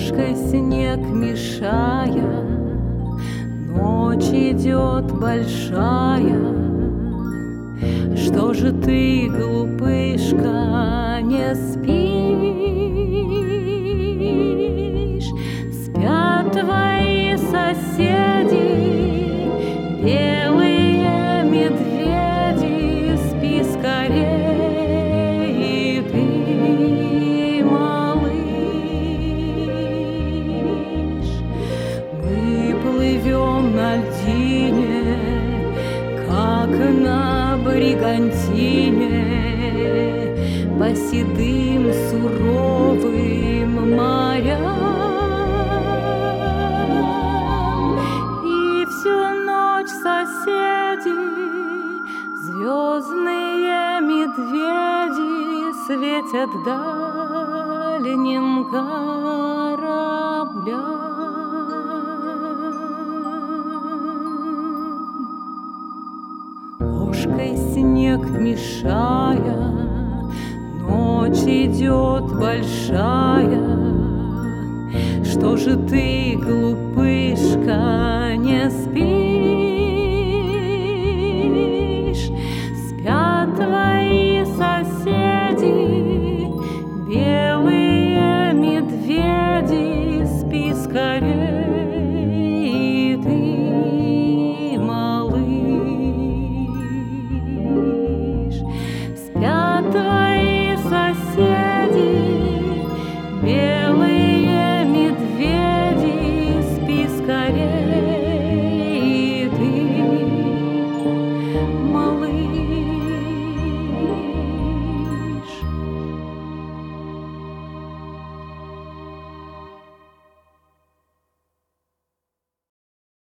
Ложкой снег мешая, ночь идет большая. Что же ты, глупышка, не спишь? Спят твои соседи, белые медведи. Спи скорей, и ты, малыш. Мы плывем на льдине, как на бригантине, по седым суровым морям. И всю ночь соседи, звездные медведи, светят дальним кораблям. Ложкой снег мешая, ночь идет большая. Что же ты, глупышка, не спишь?